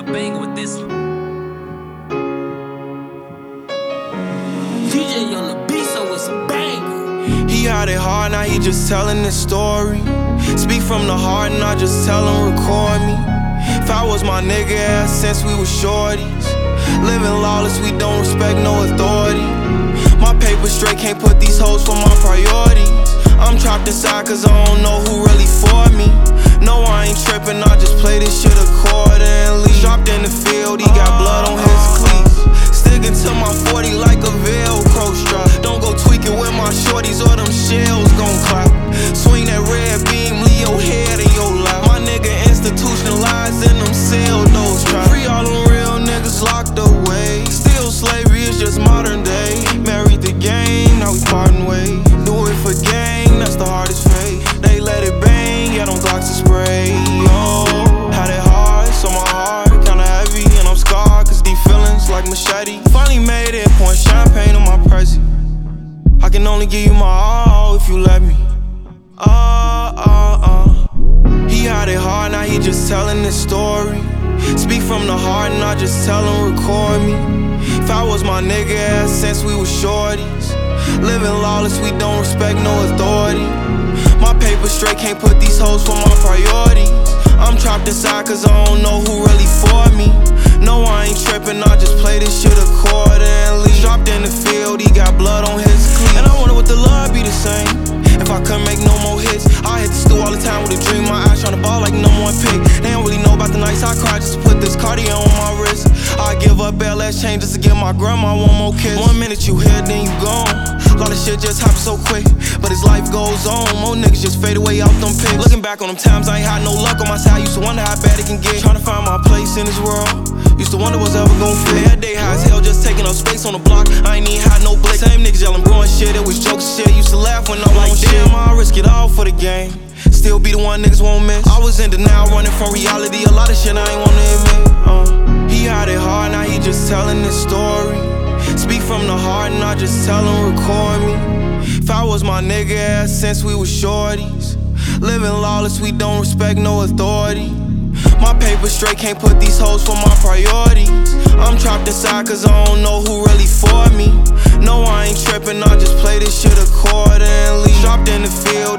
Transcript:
banger with this one. DJ on the beat, so it's a banger. He had it hard, now he just telling his story. Speak from the heart, not just tell him, record me. If I was my nigga, ever since we was shorties. Living lawless, we don't respect no authority. My paper straight, can't put these hoes for my priorities. I'm trapped inside cause I don't know who really for me. No, I ain't tripping, I just play this shit accordingly. Dropped in the field, he got blood on his cleats. Sticking to my 40 like a Velcro strap. Don't go tweaking with my shorties or them shells gon' clap. Swing that red beam, leave your head in your lap. My nigga institutionalized in them cell doors trap. Free all them real niggas locked away. Still slavery is just modern day. Married the game, now we parting ways. Do it for gang, that's the hardest fate. They let it bang, yeah, them Glocks to spray. Oh, had it hard, so my heart kinda heavy. And I'm scarred, cause these feelings like machete. Finally made it, pouring champagne on my Prezi. I can only give you my all if you let me. He had it hard, now he just telling his story. Speak from the heart, not just tell him, record me. If I was my nigga, ever since we was shorties. Living lawless, we don't respect no authority. My paper straight, can't put these hoes for my priorities. I'm trapped inside cause I don't know who really for me. No, I ain't tripping, I just play this shit accordingly. Dropped in the field, he got blood on his cleats. And I wonder would the love be the same if I couldn't make no more hits. I hit the stool all the time with a dream, my eyes tryna ball like no one pick. They don't really know about the nights I cry just to put this Cartier on my wrist. I give up LS chain just to give my grandma one more kiss. 1 minute you here, then you gone. A lot of shit just happens so quick, but as life goes on, more niggas just fade away out them pics. Looking back on them times, I ain't had no luck on my side. Used to wonder how bad it can get. Tryna find my place in this world. Used to wonder what's ever gon' fit. Every day high as hell, just taking up space on the block. I ain't even had no blade. Same niggas yelling, bro and shit. It was jokes and shit. Used to laugh when I'm like, damn, I risk it all for the game. Still be the one niggas won't miss. I was in denial, running from reality. A lot of shit I ain't wanna admit. He had it hard, now he just telling his story. Speak from the heart, not just tell him, record me. If I was my nigga, ever since we was shorties. Living lawless, we don't respect no authority. My paper straight, can't put these hoes for my priorities. I'm trapped inside cause I don't know who really for me. No, I ain't tripping, I just play this shit accordingly. Dropped in the field,